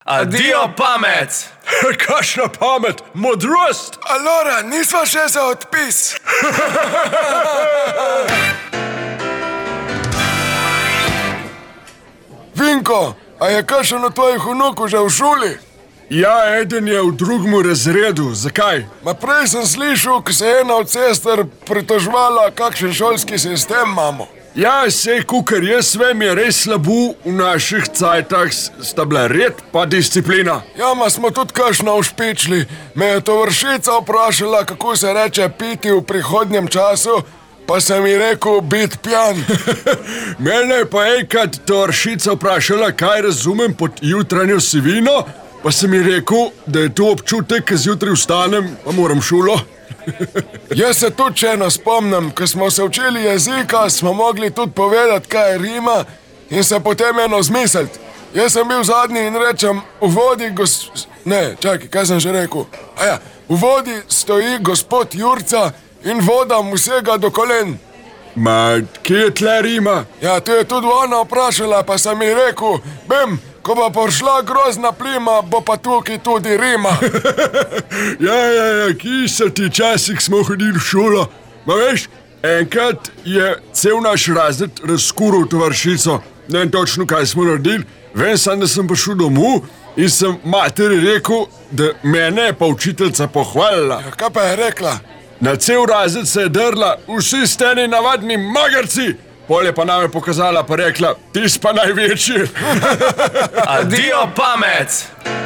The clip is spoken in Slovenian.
Adijo pamet! Kakšna pamet, modrost! Alora, nisva še za odpis. Vinko, a je kakšen od tvojih vnukov že v šoli? Ja, eden je v drugem razredu. Zakaj? Prej sem slišal, ko se je ena od sester pritoževala, kakšen šolski sistem imamo. Ja, sej, kukar jaz vem, je res slabo. V naših cajtah sta bila red pa disciplina. Ja, smo tudi kakšno ušpičili. Me je tovarišica vprašala, kako se reče piti v prihodnjem času, pa sem ji rekel, biti pijan. Mene je pa enkrat tovarišica vprašala, kaj razumem pod jutranjo sivino, pa sem ji rekel, da je to občutek, ko zjutraj vstanem, pa moram šolo. Jaz se tudi še eno spomnim, ko smo se učili jezika, smo mogli tudi povedati, kaj je rima in se potem eno zmisliti. Jaz sem bil zadnji in rečem, v vodi kaj sem že rekel? V vodi stoji gospod Jurca in voda mu sega do kolen. Kje je tle rima? Ja, to je tudi ona vprašala, pa sem ji rekel, ko bo prišla grozna plima, bo pa tukaj tudi rima. Ja, ki so ti časih smo hodili v šolo. Veš, enkrat je cel naš razred razkuril tovarišico. Ne vem točno, kaj smo naredili. Vem sam, da sem prišel domov in sem materi rekel, da mene je pa učiteljica pohvalila. Ja, kaj pa je rekla? Na cel razred se je drla, vsi ste eni navadni magarci. Pol je pa name pokazala pa rekla, ti si pa največji. Adijo pamet!